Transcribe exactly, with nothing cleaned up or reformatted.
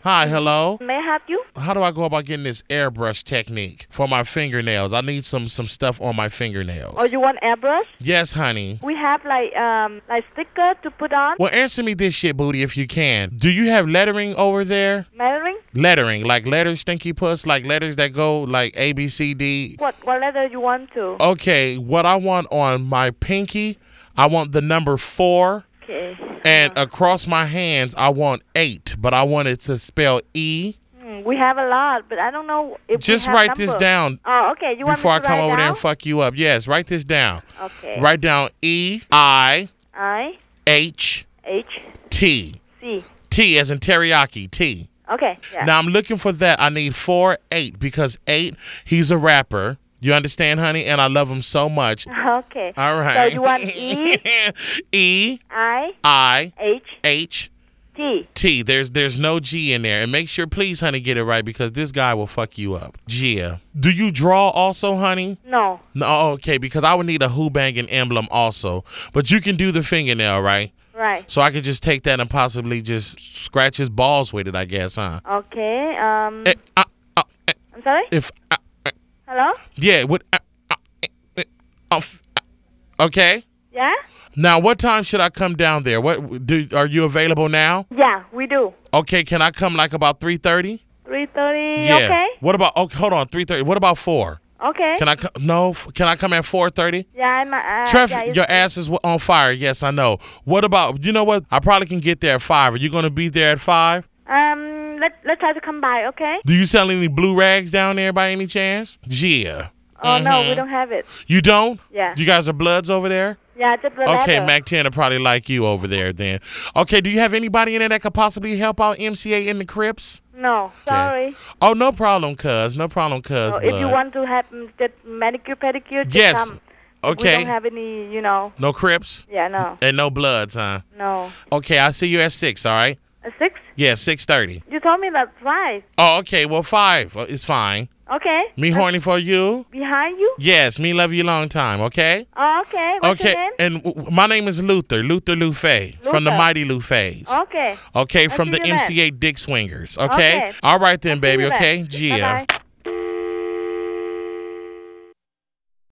Hi, hello. May I help you? How do I go about getting this airbrush technique for my fingernails? I need some some stuff on my fingernails. Oh, you want airbrush? Yes, honey. We have like um like sticker to put on. Well, answer me this shit, booty, if you can. Do you have lettering over there? Lettering? Lettering, like letters, stinky puss, like letters that go like A, B, C, D. What what letter you want to? Okay, what I want on my pinky, I want the number four. Okay. And across my hands, I want eight, but I want it to spell E. Hmm, we have a lot, but I don't know if Just we have write number. this down. Oh, okay. You want before me I to come write over there down? and fuck you up. Yes, write this down. Okay. Write down E I I H H T. C. T as in teriyaki. T. Okay. Yeah. Now I'm looking for that. I need four eight because eight. He's a rapper. You understand, honey? And I love him so much. Okay. All right. So you want E E I I H H T. T. There's there's no G in there. And make sure, please, honey, get it right because this guy will fuck you up. Gia. Do you draw also, honey? No. No, okay, because I would need a who banging emblem also. But you can do the fingernail, right? Right. So I could just take that and possibly just scratch his balls with it, I guess, huh? Okay. Um. Eh, uh, uh, eh, I'm sorry. if uh, Hello. yeah, what? Uh, uh, eh, eh, uh, f- uh, okay. Yeah. Now, what time should I come down there? What do? Are you available now? Yeah, we do. Okay, can I come like about three thirty? Three thirty. Yeah. Okay. What about? Okay, hold on, three thirty. What about four? Okay. Can I come? No. f- Can I come at four thirty? Yeah, I'm. Uh, Traffic, yeah, it's- your ass is on fire. Yes, I know. What about? You know what? I probably can get there at five. Are you gonna be there at five? Um. Let Let's try to come by. Okay. Do you sell any blue rags down there by any chance? Yeah. Oh no, we don't have it. You don't? Yeah. You guys are Bloods over there? Yeah, just the Okay, letter. Mac ten will probably like you over there then. Okay, do you have anybody in there that could possibly help out M C A in the Crips? No, sorry. Oh, no problem, cuz. No problem, cuz. So if you Blood. want to have mm, just manicure pedicure, just Yes. come. Okay. We don't have any, you know. No Crips? Yeah, no, And no Bloods, huh? no. Okay, I'll see you at six, all right? A six? Yeah, six thirty. You told me that's five. Oh, okay, well, five. Uh, It's fine. Okay. Me Uh, horny for you? Behind you? Yes, me love you long time, okay? Oh, okay. What's Okay, your name? and w- my name is Luther, Luther Lufe, from the Luther. Mighty Lufes. Okay. Okay, I'll from see the you then. M C A Dick Swingers, okay? Okay. All right then, I'll see baby, you then. okay? Gia. Bye-bye.